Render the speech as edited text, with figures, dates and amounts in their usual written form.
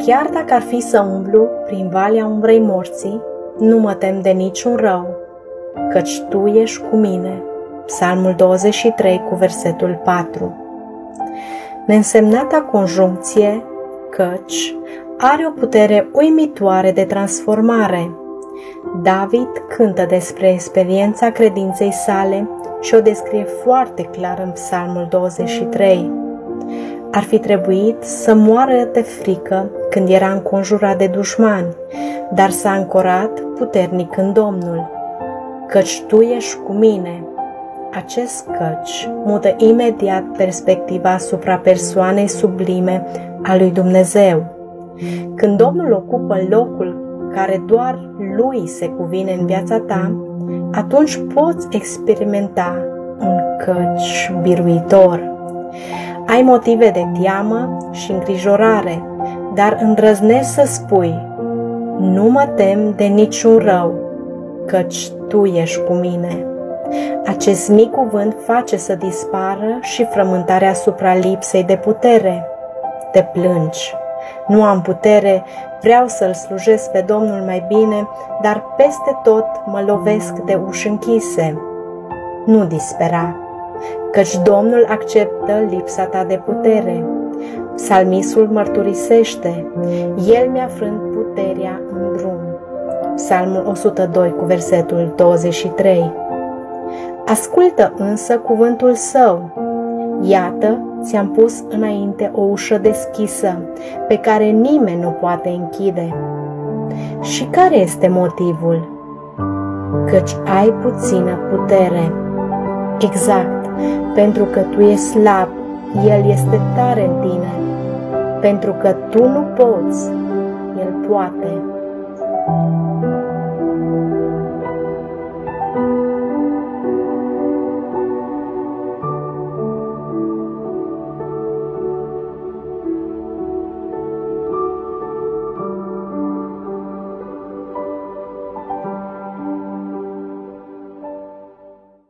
chiar dacă ar fi să umblu prin valea umbrei morții, nu mă tem de niciun rău, căci Tu ești cu mine. Psalmul 23 cu versetul 4. Neînsemnata conjuncție căci are o putere uimitoare de transformare. David cântă despre experiența credinței sale și o descrie foarte clar în Psalmul 23. Ar fi trebuit să moară de frică când era înconjurat de dușmani, dar s-a ancorat puternic în Domnul. Căci Tu ești cu mine. Acest căci mută imediat perspectiva asupra persoanei sublime a lui Dumnezeu. Când Domnul ocupă locul care doar Lui se cuvine în viața ta, atunci poți experimenta un căci biruitor. Ai motive de teamă și îngrijorare, dar îndrăznești să spui: nu mă tem de niciun rău, căci Tu ești cu mine. Acest mic cuvânt face să dispară și frământarea asupra lipsei de putere. Te plângi: nu am putere, vreau să-L slujesc pe Domnul mai bine, dar peste tot mă lovesc de uși închise. Nu dispera, căci Domnul acceptă lipsa ta de putere. Psalmistul mărturisește: El mi-a frânt puterea în drum. Psalmul 102 cu versetul 23. Ascultă însă cuvântul Său. Iată, ți-am pus înainte o ușă deschisă, pe care nimeni nu poate închide. Și care este motivul? Căci ai puțină putere. Exact, pentru că tu ești slab, El este tare în tine. Pentru că tu nu poți, El poate.